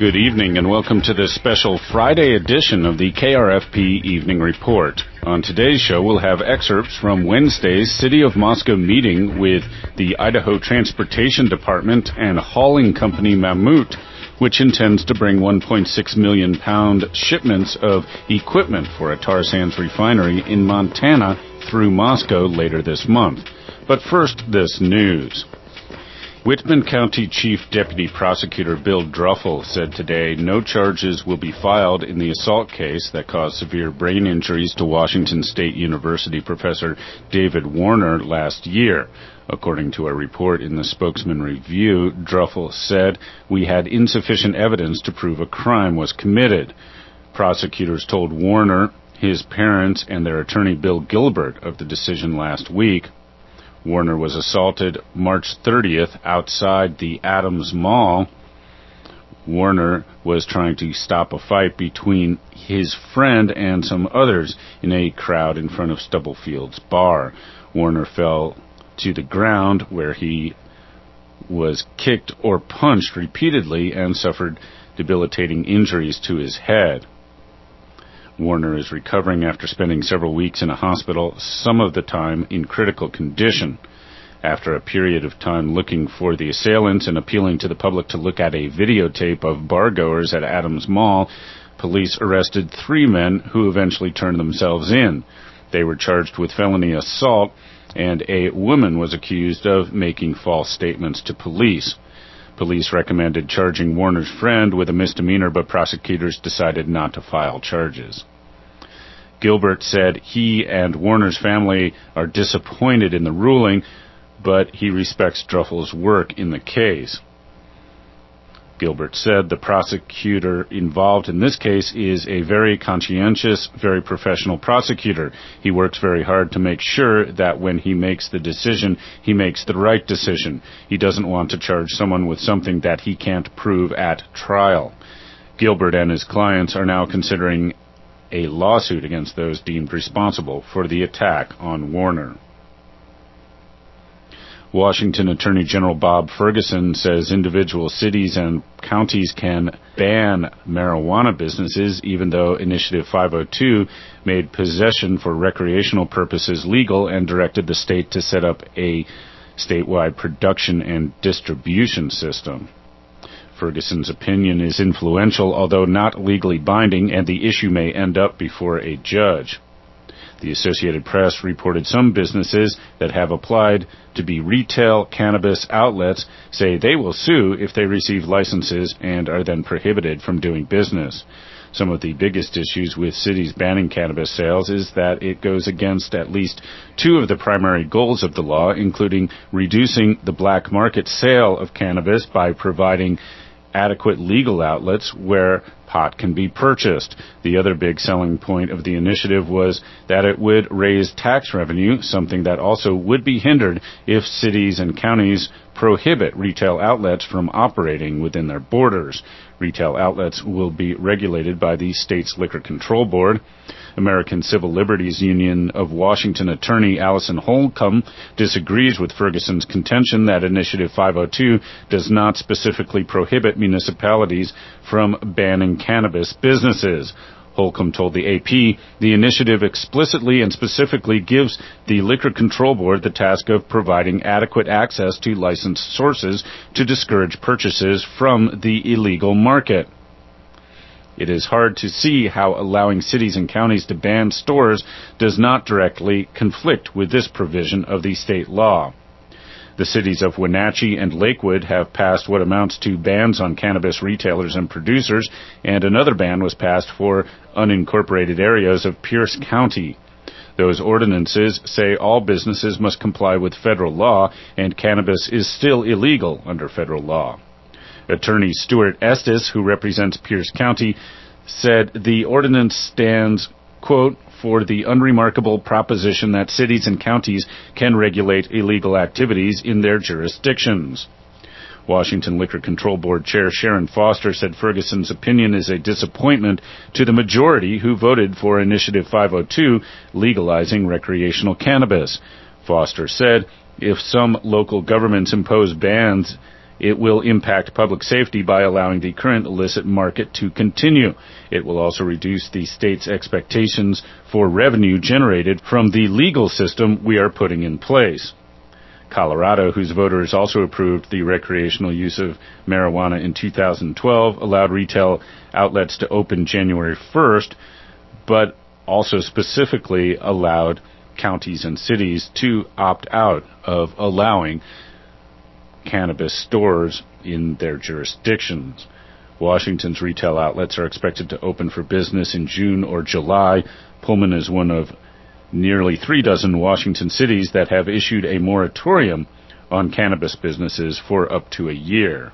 Good evening and welcome to this special Friday edition of the KRFP Evening Report. On today's show, we'll have excerpts from Wednesday's City of Moscow meeting with the Idaho Transportation Department and hauling company Mammoet, which intends to bring 1.6 million pound shipments of equipment for a tar sands refinery in Montana through Moscow later this month. But first, this news. Whitman County Chief Deputy Prosecutor Bill Druffel said today no charges will be filed in the assault case that caused severe brain injuries to Washington State University professor David Warner last year. According to a report in the Spokesman Review, Druffel said, "We had insufficient evidence to prove a crime was committed." Prosecutors told Warner, his parents, and their attorney Bill Gilbert of the decision last week. Warner was assaulted March 30th outside the Adams Mall. Warner was trying to stop a fight between his friend and some others in a crowd in front of Stubblefield's bar. Warner fell to the ground where he was kicked or punched repeatedly and suffered debilitating injuries to his head. Warner is recovering after spending several weeks in a hospital, some of the time in critical condition. After a period of time looking for the assailants and appealing to the public to look at a videotape of bargoers at Adams Mall, police arrested 3 men who eventually turned themselves in. They were charged with felony assault, and a woman was accused of making false statements to police. Police recommended charging Warner's friend with a misdemeanor, but prosecutors decided not to file charges. Gilbert said he and Warner's family are disappointed in the ruling, but he respects Druffel's work in the case. Gilbert said the prosecutor involved in this case is a very conscientious, very professional prosecutor. He works very hard to make sure that when he makes the decision, he makes the right decision. He doesn't want to charge someone with something that he can't prove at trial. Gilbert and his clients are now considering a lawsuit against those deemed responsible for the attack on Warner. Washington Attorney General Bob Ferguson says individual cities and counties can ban marijuana businesses, even though Initiative 502 made possession for recreational purposes legal and directed the state to set up a statewide production and distribution system. Ferguson's opinion is influential, although not legally binding, and the issue may end up before a judge. The Associated Press reported some businesses that have applied to be retail cannabis outlets say they will sue if they receive licenses and are then prohibited from doing business. Some of the biggest issues with cities banning cannabis sales is that it goes against at least 2 of the primary goals of the law, including reducing the black market sale of cannabis by providing adequate legal outlets where pot can be purchased. The other big selling point of the initiative was that it would raise tax revenue, something that also would be hindered if cities and counties prohibit retail outlets from operating within their borders. Retail outlets will be regulated by the state's Liquor Control Board. American Civil Liberties Union of Washington attorney Allison Holcomb disagrees with Ferguson's contention that Initiative 502 does not specifically prohibit municipalities from banning cannabis businesses. Holcomb told the AP, the initiative explicitly and specifically gives the Liquor Control Board the task of providing adequate access to licensed sources to discourage purchases from the illegal market. It is hard to see how allowing cities and counties to ban stores does not directly conflict with this provision of the state law. The cities of Wenatchee and Lakewood have passed what amounts to bans on cannabis retailers and producers, and another ban was passed for unincorporated areas of Pierce County. Those ordinances say all businesses must comply with federal law, and cannabis is still illegal under federal law. Attorney Stuart Estes, who represents Pierce County, said the ordinance stands, quote, for the unremarkable proposition that cities and counties can regulate illegal activities in their jurisdictions. Washington Liquor Control Board Chair Sharon Foster said Ferguson's opinion is a disappointment to the majority who voted for Initiative 502 legalizing recreational cannabis. Foster said, if some local governments impose bans It will impact public safety by allowing the current illicit market to continue. It will also reduce the state's expectations for revenue generated from the legal system we are putting in place. Colorado, whose voters also approved the recreational use of marijuana in 2012, allowed retail outlets to open January 1st, but also specifically allowed counties and cities to opt out of allowing cannabis stores in their jurisdictions. Washington's retail outlets are expected to open for business in June or July. Pullman is one of nearly 36 Washington cities that have issued a moratorium on cannabis businesses for up to a year.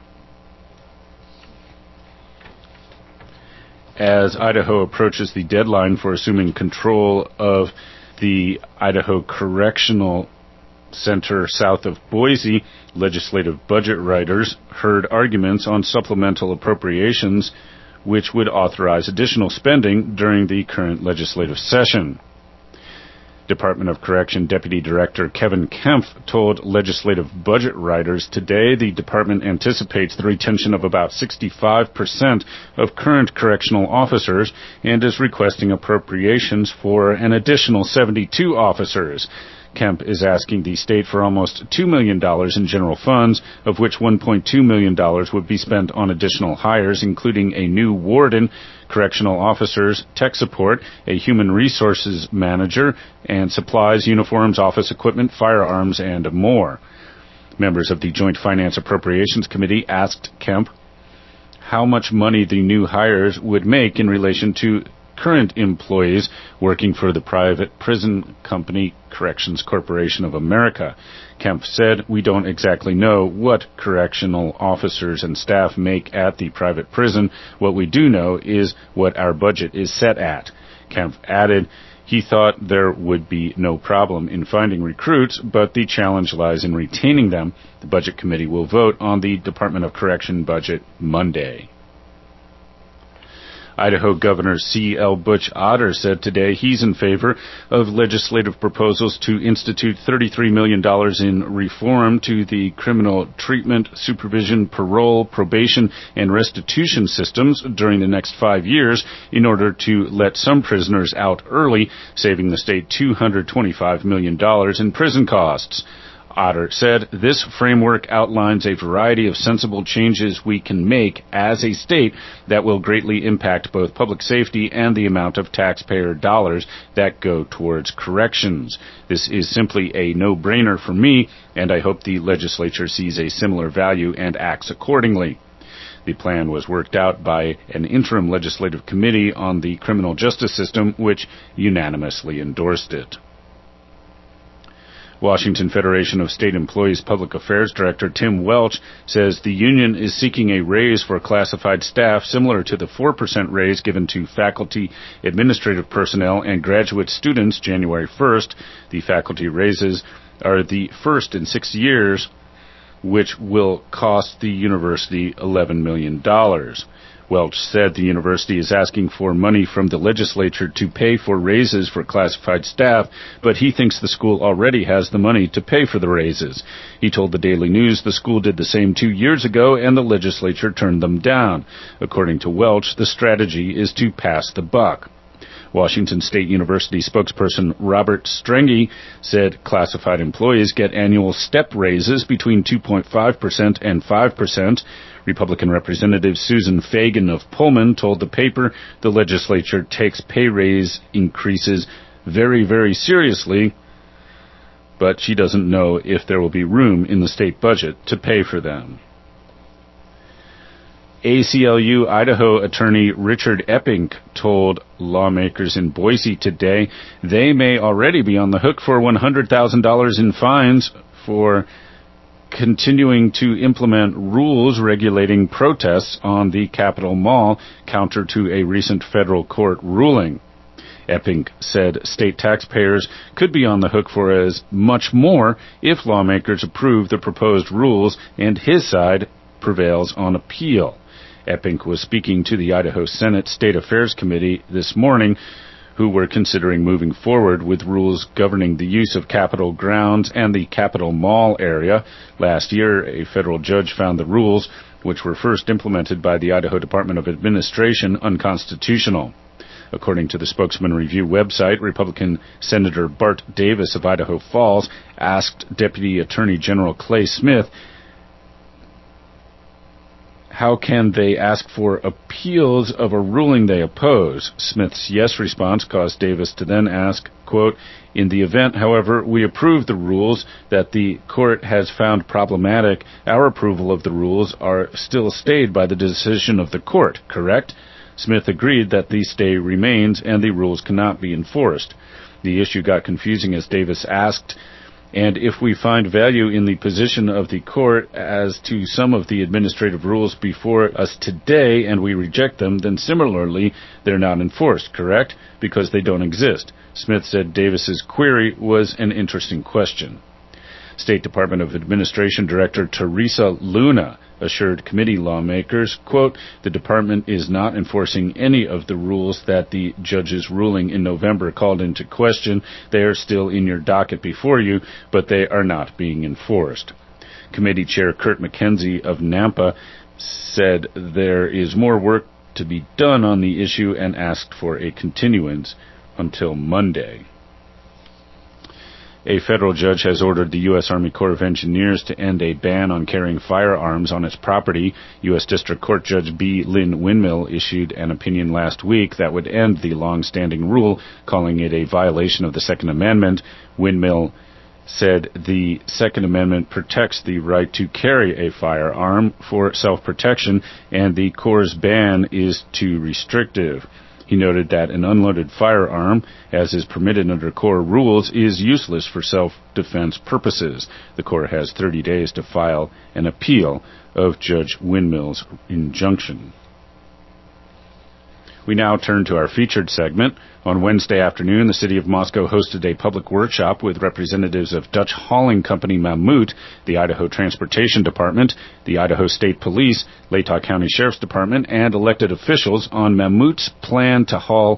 As Idaho approaches the deadline for assuming control of the Idaho Correctional Center south of Boise, legislative budget writers heard arguments on supplemental appropriations which would authorize additional spending during the current legislative session. Department of Correction Deputy Director Kevin Kempf told legislative budget writers today the department anticipates the retention of about 65% of current correctional officers and is requesting appropriations for an additional 72 officers. Kemp is asking the state for almost $2 million in general funds, of which $1.2 million would be spent on additional hires, including a new warden, correctional officers, tech support, a human resources manager, and supplies, uniforms, office equipment, firearms, and more. Members of the Joint Finance Appropriations Committee asked Kemp how much money the new hires would make in relation to current employees working for the private prison company Corrections Corporation of America. Kemp said, "We don't exactly know what correctional officers and staff make at the private prison. What we do know is what our budget is set at." Kemp added he thought there would be no problem in finding recruits, but the challenge lies in retaining them. The Budget Committee will vote on the Department of Correction budget Monday. Idaho Governor C.L. Butch Otter said today he's in favor of legislative proposals to institute $33 million in reform to the criminal treatment, supervision, parole, probation, and restitution systems during the next 5 years in order to let some prisoners out early, saving the state $225 million in prison costs. Otter said, "This framework outlines a variety of sensible changes we can make as a state that will greatly impact both public safety and the amount of taxpayer dollars that go towards corrections. This is simply a no-brainer for me, and I hope the legislature sees a similar value and acts accordingly." The plan was worked out by an interim legislative committee on the criminal justice system, which unanimously endorsed it. Washington Federation of State Employees Public Affairs Director Tim Welch says the union is seeking a raise for classified staff similar to the 4% raise given to faculty, administrative personnel, and graduate students January 1st. The faculty raises are the first in 6 years, which will cost the university $11 million. Welch said the university is asking for money from the legislature to pay for raises for classified staff, but he thinks the school already has the money to pay for the raises. He told the Daily News the school did the same 2 years ago and the legislature turned them down. According to Welch, the strategy is to pass the buck. Washington State University spokesperson Robert Strenge said classified employees get annual step raises between 2.5% and 5%. Republican Representative Susan Fagan of Pullman told the paper the legislature takes pay raise increases very, very seriously, but she doesn't know if there will be room in the state budget to pay for them. ACLU Idaho attorney Richard Epping told lawmakers in Boise today they may already be on the hook for $100,000 in fines for continuing to implement rules regulating protests on the Capitol Mall, counter to a recent federal court ruling. Epping said state taxpayers could be on the hook for as much more if lawmakers approve the proposed rules and his side prevails on appeal. Epping was speaking to the Idaho Senate State Affairs Committee this morning who were considering moving forward with rules governing the use of Capitol grounds and the Capitol Mall area. Last year, a federal judge found the rules, which were first implemented by the Idaho Department of Administration, unconstitutional. According to the Spokesman Review website, Republican Senator Bart Davis of Idaho Falls asked Deputy Attorney General Clay Smith, how can they ask for appeals of a ruling they oppose? Smith's yes response caused Davis to then ask, quote, in the event, however, we approve the rules that the court has found problematic, our approval of the rules are still stayed by the decision of the court, correct? Smith agreed that the stay remains and the rules cannot be enforced. The issue got confusing as Davis asked, and if we find value in the position of the court as to some of the administrative rules before us today and we reject them, then similarly they're not enforced, correct? Because they don't exist. Smith said Davis's query was an interesting question. State Department of Administration Director Teresa Luna assured committee lawmakers, quote, the department is not enforcing any of the rules that the judge's ruling in November called into question. They are still in your docket before you, but they are not being enforced. Committee Chair Kurt McKenzie of Nampa said there is more work to be done on the issue and asked for a continuance until Monday. A federal judge has ordered the U.S. Army Corps of Engineers to end a ban on carrying firearms on its property. U.S. District Court Judge B. Lynn Windmill issued an opinion last week that would end the long-standing rule, calling it a violation of the Second Amendment. Windmill said the Second Amendment protects the right to carry a firearm for self-protection, and the Corps' ban is too restrictive. He noted that an unloaded firearm, as is permitted under Corps rules, is useless for self-defense purposes. The Corps has 30 days to file an appeal of Judge Windmill's injunction. We now turn to our featured segment. On Wednesday afternoon, the City of Moscow hosted a public workshop with representatives of Dutch hauling company Mammut, the Idaho Transportation Department, the Idaho State Police, Latah County Sheriff's Department, and elected officials on Mammut's plan to haul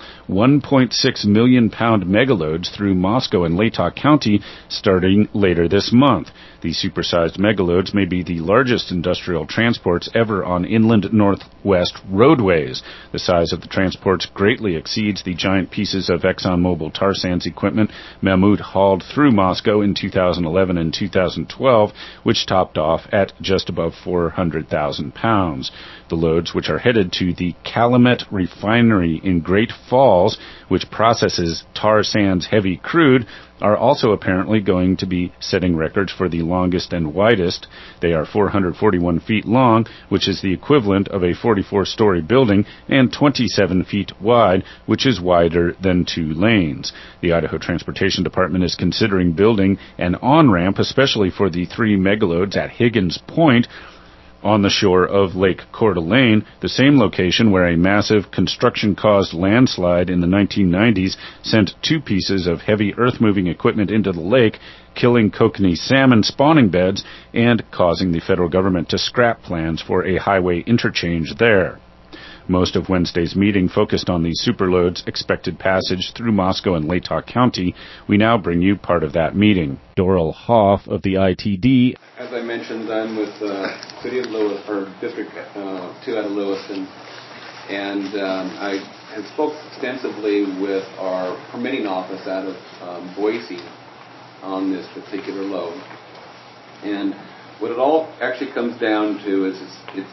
1.6 million pound megaloads through Moscow and Latah County starting later this month. The supersized megaloads may be the largest industrial transports ever on inland northwest roadways. The size of the transports greatly exceeds the giant pieces of ExxonMobil tar sands equipment Mammut hauled through Moscow in 2011 and 2012, which topped off at just above 400,000 pounds. The loads, which are headed to the Calumet Refinery in Great Falls, which processes tar sands heavy crude, are also apparently going to be setting records for the longest and widest. They are 441 feet long, which is the equivalent of a 44-story building, and 27 feet wide, which is wider than 2 lanes. The Idaho Transportation Department is considering building an on-ramp, especially for the 3 megaloads at Higgins Point, on the shore of Lake Coeur d'Alene, the same location where a massive construction-caused landslide in the 1990s sent 2 pieces of heavy earth-moving equipment into the lake, killing kokanee salmon spawning beds and causing the federal government to scrap plans for a highway interchange there. Most of Wednesday's meeting focused on the superloads' expected passage through Moscow and Latah County. We now bring you part of that meeting. Doral Hoff of the ITD. As I mentioned, I'm with City of Lewis, or District 2 out of Lewiston, and I have spoke extensively with our permitting office out of Boise on this particular load. And what it all actually comes down to is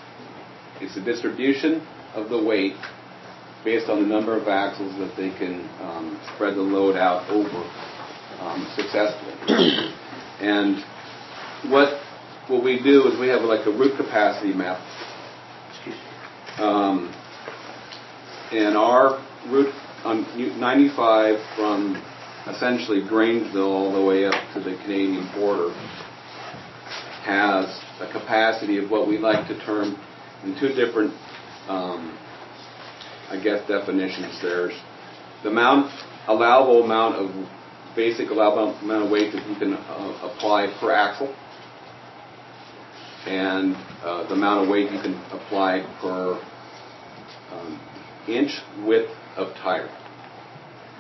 it's a distribution of the weight based on the number of axles that they can spread the load out over successfully. And what we do is we have like a route capacity map. And our route on 95 from essentially Grangeville all the way up to the Canadian border has a capacity of what we like to term in 2 different definitions. There's the allowable amount of weight that you can apply per axle, and the amount of weight you can apply per inch width of tire.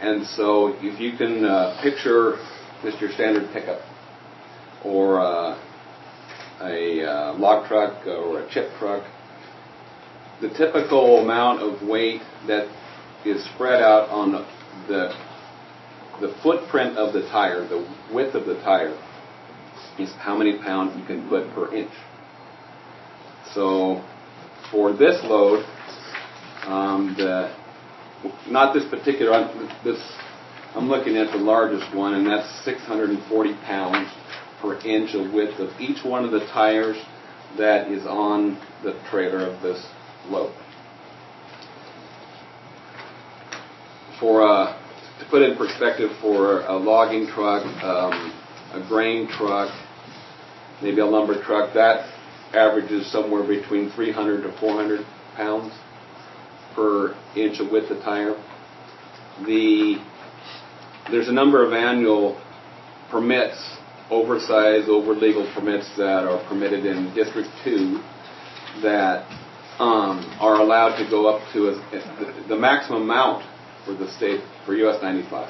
And so if you can picture just your standard pickup or a log truck or a chip truck, the typical amount of weight that is spread out on the footprint of the tire, the width of the tire, is how many pounds you can put per inch. So for this load, not this particular, I'm looking at the largest one, and that's 640 pounds per inch of width of each one of the tires that is on the trailer of this load. To put in perspective, for a logging truck, a grain truck, maybe a lumber truck, that averages somewhere between 300 to 400 pounds per inch of width of tire. There's a number of annual permits, oversized, over-legal permits that are permitted in District 2 that are allowed to go up to the maximum amount for the state, for US 95,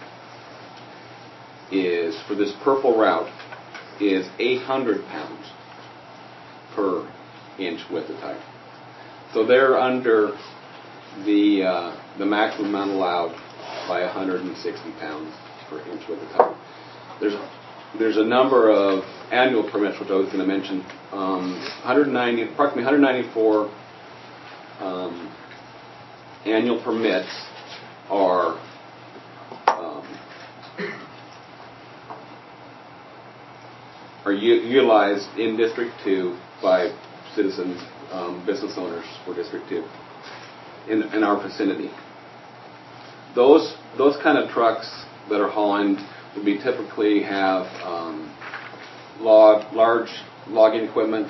is, for this purple route, is 800 pounds per inch width of tire. So they're under the maximum amount allowed by 160 pounds per inch width of tire. There's a number of annual permits, which I was going to mention. Approximately 194 annual permits are utilized in District 2 by citizens, business owners for District 2 in our vicinity. Those kind of trucks that are hauling would be typically have large logging equipment,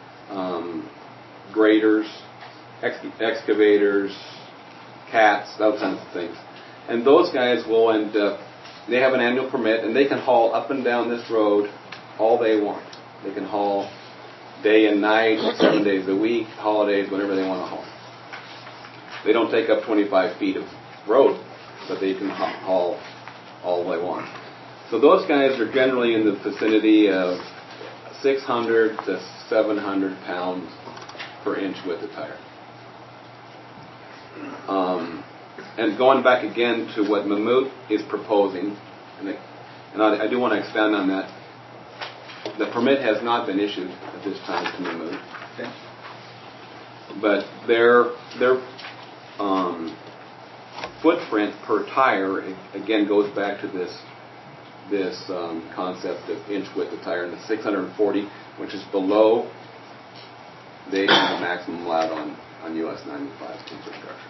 graders, excavators, cats, those kinds of things. And those guys will end up, they have an annual permit, and they can haul up and down this road all they want. They can haul day and night, 7 days a week, holidays, whenever they want to haul. They don't take up 25 feet of road, but they can haul all they want. So those guys are generally in the vicinity of 600 to 700 pounds per inch width of tire. And going back again to what Mammoet is proposing, and I do want to expand on that. The permit has not been issued at this time to Mammoet. Okay. But their footprint per tire again goes back to this concept of inch width of tire, and the 640, which is below the maximum allowed on US 95 infrastructure.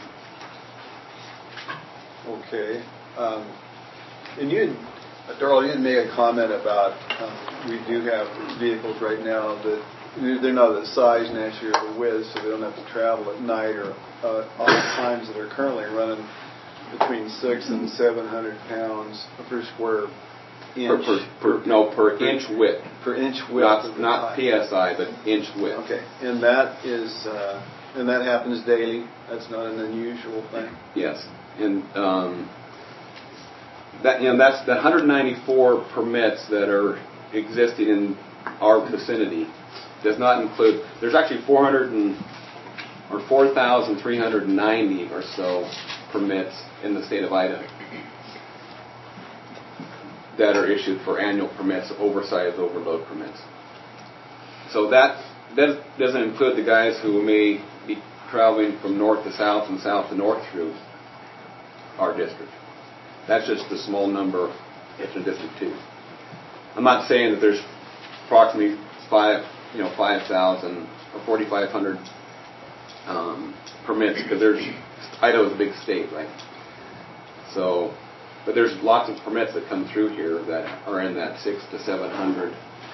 Okay. And Darrell, you had made a comment about we do have vehicles right now that they're not the size naturally or the width, so they don't have to travel at night or on times that are currently running between 600 and 700 pounds per square inch. Per inch width. Per inch width. Not PSI, but inch width. Okay, and that is and that happens daily. That's not an unusual thing. Yes, and that's the 194 permits that are existing in our vicinity. Does not include. There's actually 4,390 or so permits in the state of Idaho that are issued for annual permits, oversized overload permits. So that doesn't include the guys who may be traveling from north to south and south to north through our district. That's just a small number in District 2. I'm not saying that there's approximately 5,000 or 4,500 permits, because Idaho's a big state, right? So, but there's lots of permits that come through here that are in that 600 to 700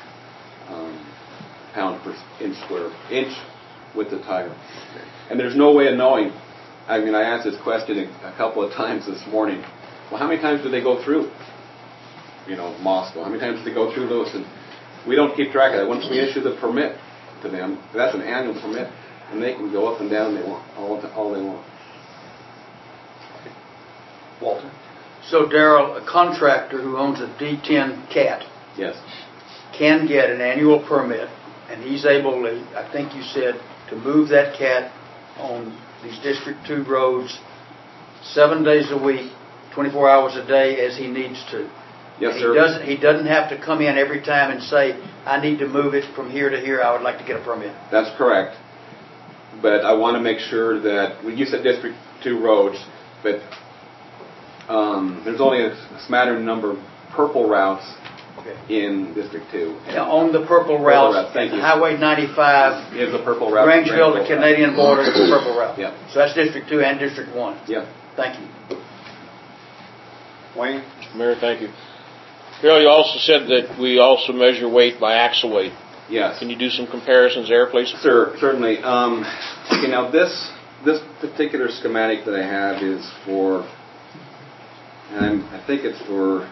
pound per inch width of tire. And there's no way of knowing. I mean, I asked this question a couple of times this morning. Well, how many times do they go through, Moscow? How many times do they go through Lewis? And we don't keep track of that. Once we issue the permit to them, that's an annual permit, and they can go up and down they want all they want. Walter? So, Darrell, a contractor who owns a D10 cat Yes. can get an annual permit, and he's able, I think you said, to move that cat on these District 2 roads 7 days a week, 24 hours a day as he needs to. Yes, and sir. He doesn't have to come in every time and say, I need to move it from here to here, I would like to get a permit. That's correct. But I want to make sure that, well, you said District 2 roads, but there's only a smattering number of purple routes in District 2. Now, on the purple routes, thank you. Highway 95 is the purple route. Grangeville to Canadian border is the purple route. Yeah. So that's District 2 and District 1. Yeah. Thank you. Wayne? Mayor, thank you. Darrell, you also said that we also measure weight by axle weight. Yes. Can you do some comparisons there, please? Certainly. Okay, now this particular schematic that I have is for, and I think it's for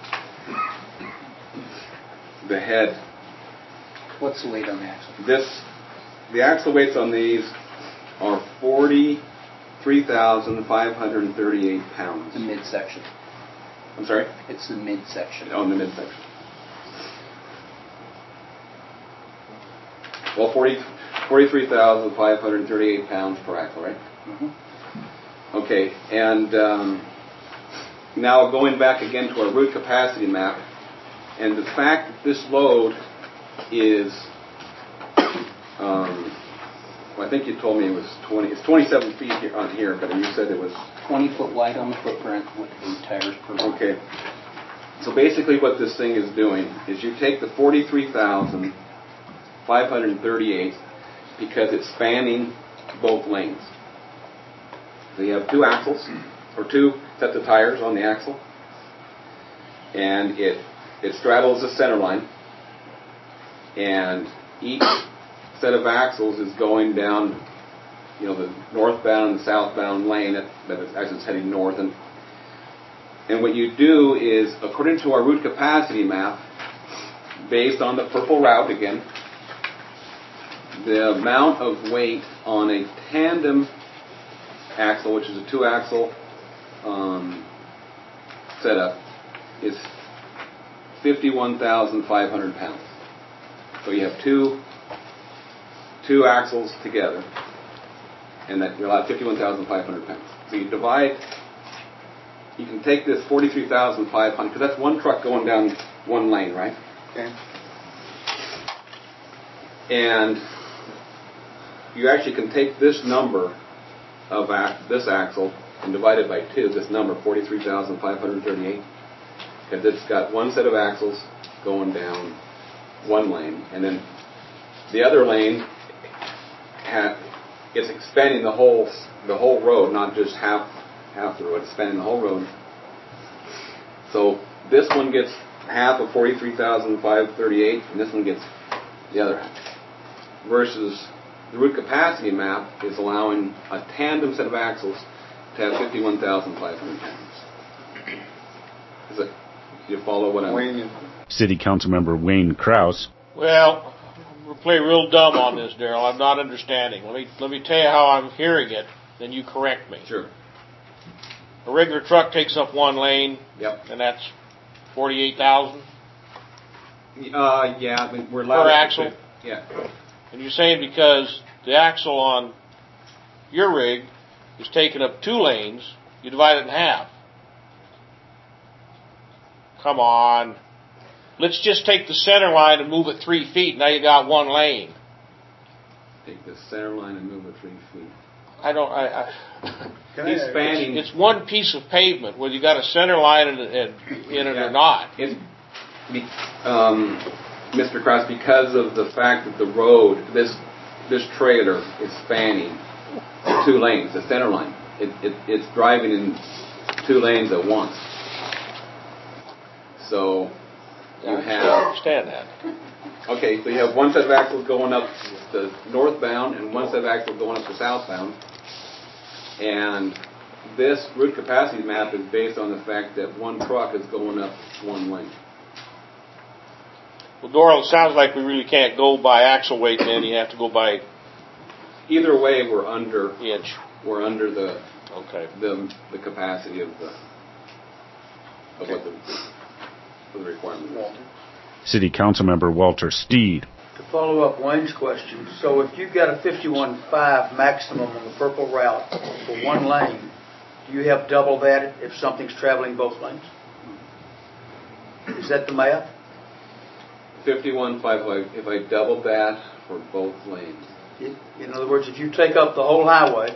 the head. What's the weight on the axle? The axle weights on these are 43,538 pounds. The midsection. I'm sorry? It's the midsection. Oh, in the midsection. Well, 43,538 pounds per axle, right? Mm-hmm. Okay, and now going back again to our route capacity map, and the fact that this load is, well, I think you told me it was 20. It's 27 feet here, on here, but you said it was 20 foot wide on the footprint with 8 tires per mile. okay. So basically, what this thing is doing is you take the 43,538 because it's spanning both lanes. So you have 2 axles, or 2 sets of tires on the axle, and it straddles the center line, and each set of axles is going down, the northbound and southbound lane that is actually heading north. And what you do is, according to our route capacity map, based on the purple route again, the amount of weight on a tandem axle, which is a 2-axle setup, is 51,500 pounds. So you have two axles together, and that you're allowed 51,500 pounds. So you can take this 43,500, because that's one truck going down one lane, right? Okay. And you actually can take this number of this axle and divide it by 2, this number, 43,538, because it's got one set of axles going down one lane, and then the other lane, it's expanding the whole road, not just half the road, it's expanding the whole road. So this one gets half of 43,538, and this one gets the other half. Versus the route capacity map is allowing a tandem set of axles to have 51,500 pounds. Do you follow what I'm saying? City Council Member Wayne Krause. Well, we'll play real dumb on this, Darrell. I'm not understanding. Let me tell you how I'm hearing it, then you correct me. Sure. A regular truck takes up one lane, Yep. and that's 48,000 Yeah, I mean, we're allowed per axle. Yeah. And you're saying because the axle on your rig is taking up 2 lanes, you divide it in half. Come on. Let's just take the center line and move it 3 feet. Now you got 1 lane. Take the center line and move it 3 feet. He's spanning. It's one piece of pavement, whether you got a center line in it or not. Mr. Krause, because of the fact that the road, this trailer is spanning 2 lanes, the center line. It's driving in 2 lanes at once. So you have. I understand that. Okay, so you have one set of axles going up the northbound and one set of axles going up the southbound. And this route capacity map is based on the fact that one truck is going up one lane. Well, Doral, it sounds like we really can't go by axle weight then. You have to go by Either way, we're under inch. We're under the Okay. the capacity of the. of what the requirement is. City Council Member Walter Steed. To follow up Wayne's question, so if you've got a 51.5 maximum on the purple route for one lane, do you have double that if something's traveling both lanes? Is that the math? 51.5, if I double that for both lanes. In other words, if you take up the whole highway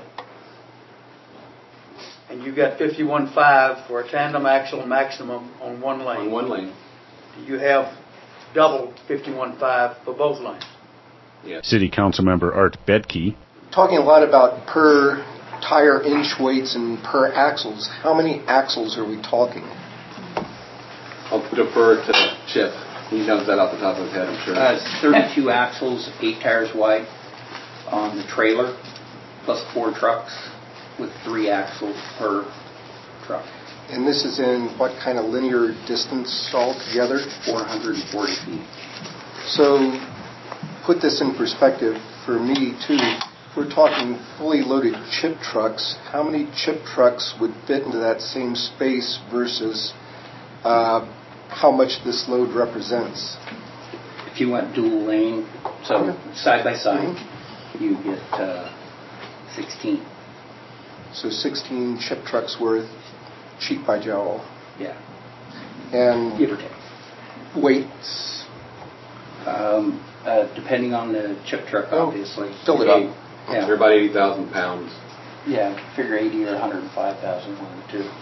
and you've got 51.5 for a tandem axle maximum on one lane. On one lane. Do you have double 51.5 for both lanes? Yes. City Council Member Art Bedke. Talking a lot about per tire inch weights and per axles. How many axles are we talking? I'll defer to Chip. He knows that off the top of his head, I'm sure. It's 32 axles, 8 tires wide on the trailer, plus 4 trucks with 3 axles per truck. And this is in what kind of linear distance altogether? 440 feet. So put this in perspective for me too. If we're talking fully loaded chip trucks, how many chip trucks would fit into that same space versus how much this load represents? If you went dual lane, so side by side, you get 16. So 16 chip trucks worth, cheap by jowl. Yeah. And give or take. Weights? Depending on the chip truck, obviously. Fill it up. Yeah. They're about 80,000 pounds. Yeah, figure 80 or 105,000, one of the two.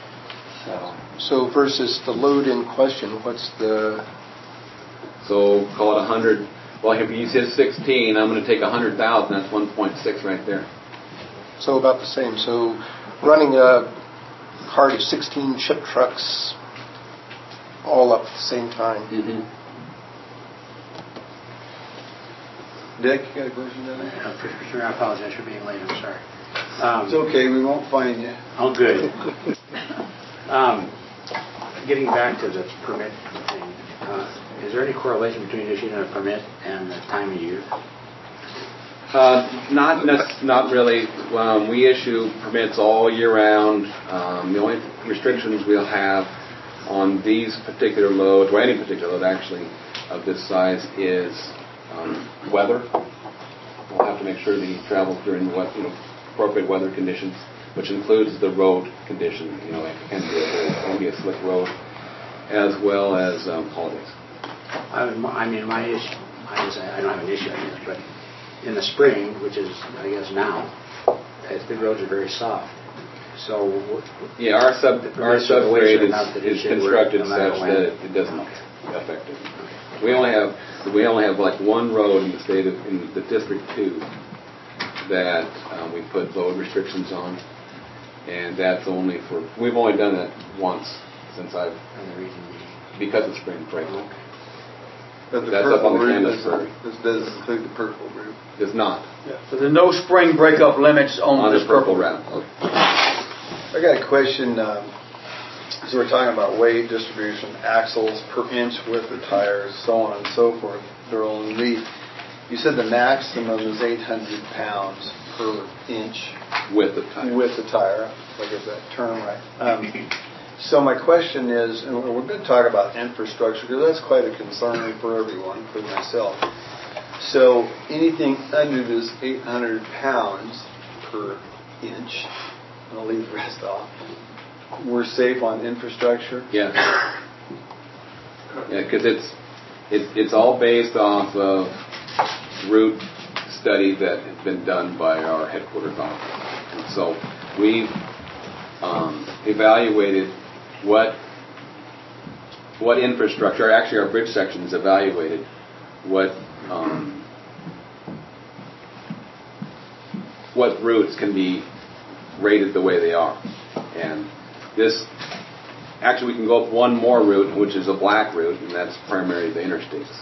So versus the load in question, what's the... So call it 100. Well, if he says 16, I'm going to take 100,000. That's 1.6 right there. So about the same. So running a cart of 16 chip trucks all up at the same time. Mm-hmm. Dick, you got a question down there? For sure, I apologize for being late. I'm sorry. It's okay. We won't find you. Oh, good. Getting back to the permit thing, is there any correlation between issuing a permit and the time of year? Not really. We issue permits all year round. The only restrictions we'll have on these particular loads, or any particular load actually, of this size is weather. We'll have to make sure that he travels during appropriate weather conditions, which includes the road condition. It can be a slick road, as well as holidays. My issue, I don't have an issue, I guess, but in the spring, which is, I guess, now, the roads are very soft. So our subgrade is constructed such that it doesn't affect it. We only have like one road in the District 2 that we put load restrictions on, and that's only we've only done that once since because of spring break. But that's up on the canvas prairie. This does include the purple route. Does not. Yeah. So there's no spring breakup limits on this purple route. I got a question. So we're talking about weight distribution, axles per inch width of tires, so on and so forth. They're all in the You said the maximum is 800 pounds per inch width of tire. Width of tire, if I get that term right. So my question is, and we're going to talk about infrastructure because that's quite a concern for everyone, including myself. So anything under this 800 pounds per inch, and I'll leave the rest off, we're safe on infrastructure? Yeah. Yeah, because it's all based off of route study that has been done by our headquarters office. And so we've evaluated what infrastructure, actually our bridge section is evaluated what routes can be rated the way they are. And this, actually we can go up one more route, which is a black route, and that's primarily the interstates.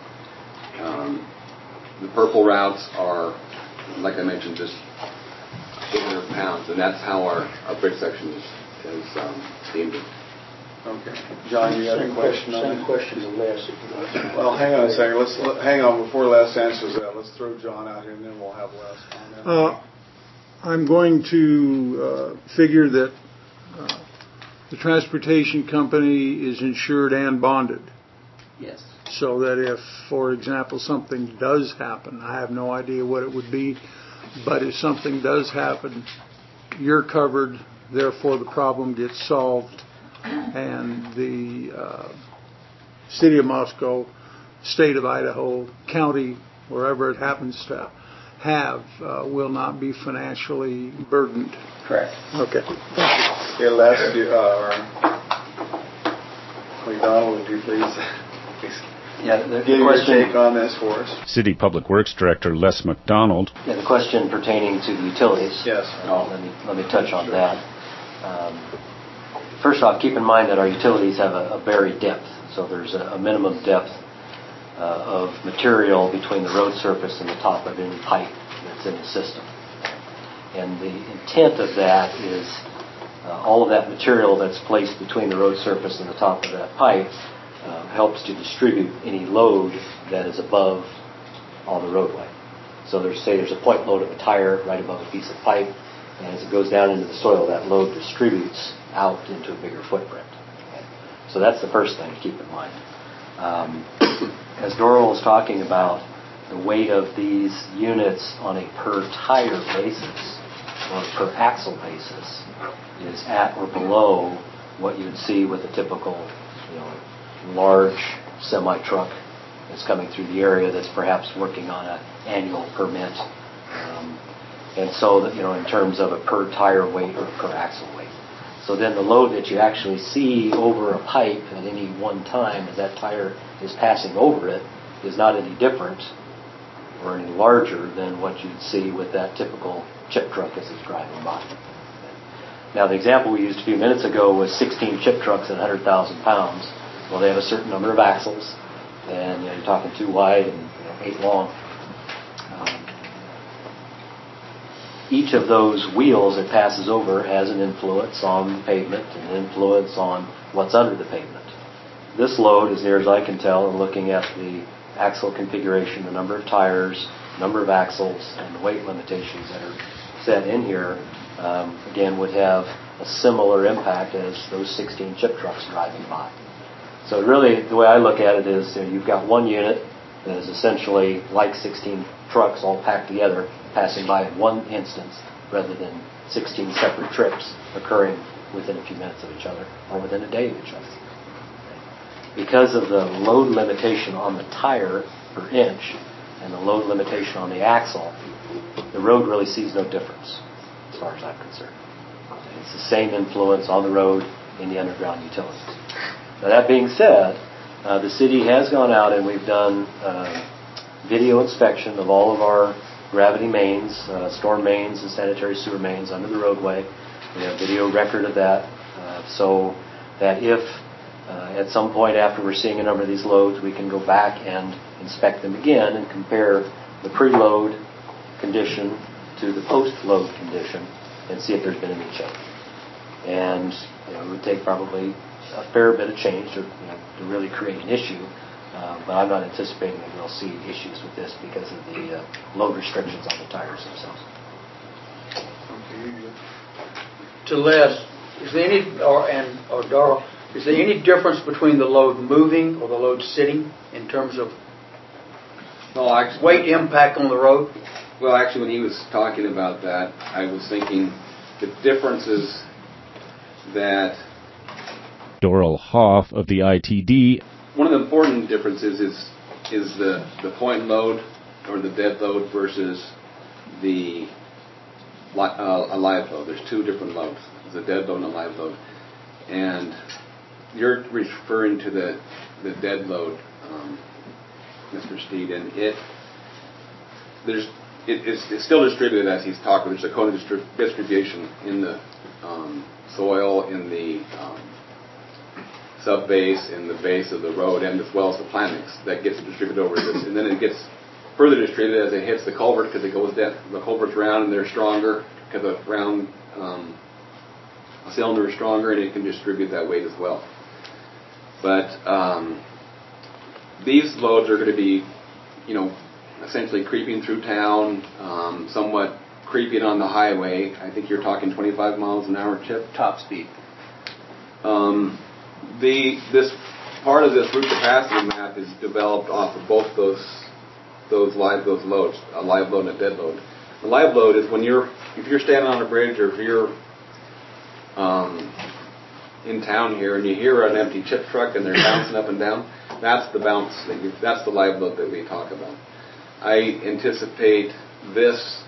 The purple routes are, like I mentioned, just 800 pounds, and that's how our bridge section is deemed. Okay. John, you have a question on Same question to Les. Well, hang on a second. Hang on before Les answers that. Let's throw John out here, and then we'll have Les comment. I'm going to figure that the transportation company is insured and bonded. Yes. So that if, for example, something does happen, I have no idea what it would be, but if something does happen, you're covered, therefore the problem gets solved, and the City of Moscow, State of Idaho, county, wherever it happens to have, will not be financially burdened. Correct. Okay. Okay, last McDonald, would you please give your take on this for us? City Public Works Director Les McDonald. Yeah, the question pertaining to the utilities. Yes. Let me touch on that. First off, keep in mind that our utilities have a buried depth. So there's a minimum depth of material between the road surface and the top of any pipe that's in the system. And the intent of that is all of that material that's placed between the road surface and the top of that pipe helps to distribute any load that is above on the roadway. So there's a point load of a tire right above a piece of pipe, and as it goes down into the soil, that load distributes out into a bigger footprint. So that's the first thing to keep in mind. As Doral was talking about, the weight of these units on a per tire basis or per axle basis is at or below what you would see with a typical, large semi-truck that's coming through the area that's perhaps working on an annual permit. And so that, in terms of a per tire weight or per axle weight. So then the load that you actually see over a pipe at any one time as that tire is passing over it is not any different or any larger than what you'd see with that typical chip truck as it's driving by. Now, the example we used a few minutes ago was 16 chip trucks at 100,000 pounds. Well, they have a certain number of axles, and you're talking 2 wide and 8 long. Each of those wheels it passes over has an influence on the pavement and an influence on what's under the pavement. This load, as near as I can tell, and looking at the axle configuration, the number of tires, number of axles, and the weight limitations that are set in here, again, would have a similar impact as those 16 chip trucks driving by. So really, the way I look at it is you've got one unit that is essentially like 16 trucks all packed together, passing by in one instance, rather than 16 separate trips occurring within a few minutes of each other or within a day of each other. Because of the load limitation on the tire per inch and the load limitation on the axle, the road really sees no difference as far as I'm concerned. It's the same influence on the road in the underground utilities. Now, that being said, the city has gone out and we've done video inspection of all of our gravity mains, storm mains and sanitary sewer mains under the roadway. We have video record of that, so that if at some point after we're seeing a number of these loads, we can go back and inspect them again and compare the preload condition to the post-load condition and see if there's been any change. And it would take probably a fair bit of change to really create an issue. But I'm not anticipating that we'll see issues with this because of the load restrictions on the tires themselves. To Les, is there any, or Darrell, is there any difference between the load moving or the load sitting in terms of weight impact on the road? Well, actually, when he was talking about that, I was thinking the difference is that Doral Hoff of the ITD. One of the important differences is the point load or the dead load versus the a live load. There's 2 different loads. There's a dead load and a live load. And you're referring to the dead load, Mr. Steed, and it's still distributed as he's talking. There's a cone of distribution in the soil, in the sub-base, in the base of the road, and as well as the plantings that gets distributed over this. And then it gets further distributed as it hits the culvert because it goes down. The culvert's round and they're stronger because the round cylinder is stronger and it can distribute that weight as well. But these loads are going to be, essentially creeping through town, somewhat creeping on the highway. I think you're talking 25 miles an hour, Chip? Top speed. This part of this route capacity map is developed off of both those live loads, a live load and a dead load. The live load is if you're standing on a bridge or if you're in town here and you hear an empty chip truck and they're bouncing up and down. That's the bounce. That's the live load that we talk about. I anticipate this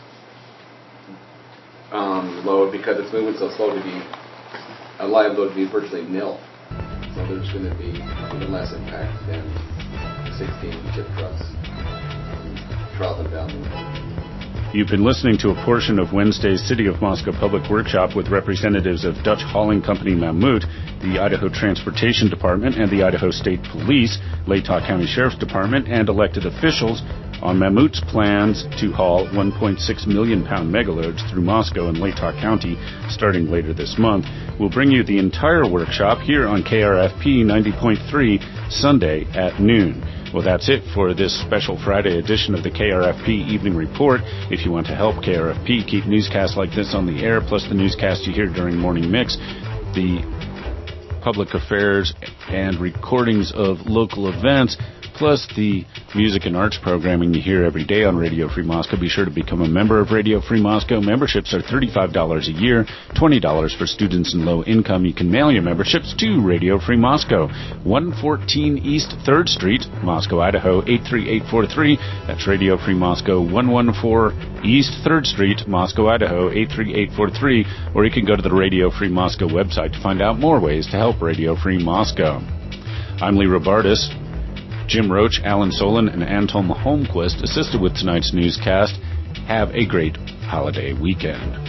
load, because it's moving so slow, to be a live load to be virtually nil. So there's going to be even less impact than 16 chip trucks traveling down the road. You've been listening to a portion of Wednesday's City of Moscow Public Workshop with representatives of Dutch Hauling Company Mammut, the Idaho Transportation Department, and the Idaho State Police, Latah County Sheriff's Department, and elected officials on Mammut's plans to haul 1.6 million pound megaloads through Moscow and Latah County starting later this month. We'll bring you the entire workshop here on KRFP 90.3 Sunday at noon. Well, that's it for this special Friday edition of the KRFP Evening Report. If you want to help KRFP keep newscasts like this on the air, plus the newscasts you hear during Morning Mix, the public affairs and recordings of local events, plus the music and arts programming you hear every day on Radio Free Moscow, be sure to become a member of Radio Free Moscow. Memberships are $35 a year, $20 for students in low income. You can mail your memberships to Radio Free Moscow, 114 East 3rd Street, Moscow, Idaho, 83843. That's Radio Free Moscow, 114 East 3rd Street, Moscow, Idaho, 83843. Or you can go to the Radio Free Moscow website to find out more ways to help Radio Free Moscow. I'm Lee Robartis. Jim Roach, Alan Solon, and Anton Holmquist assisted with tonight's newscast. Have a great holiday weekend.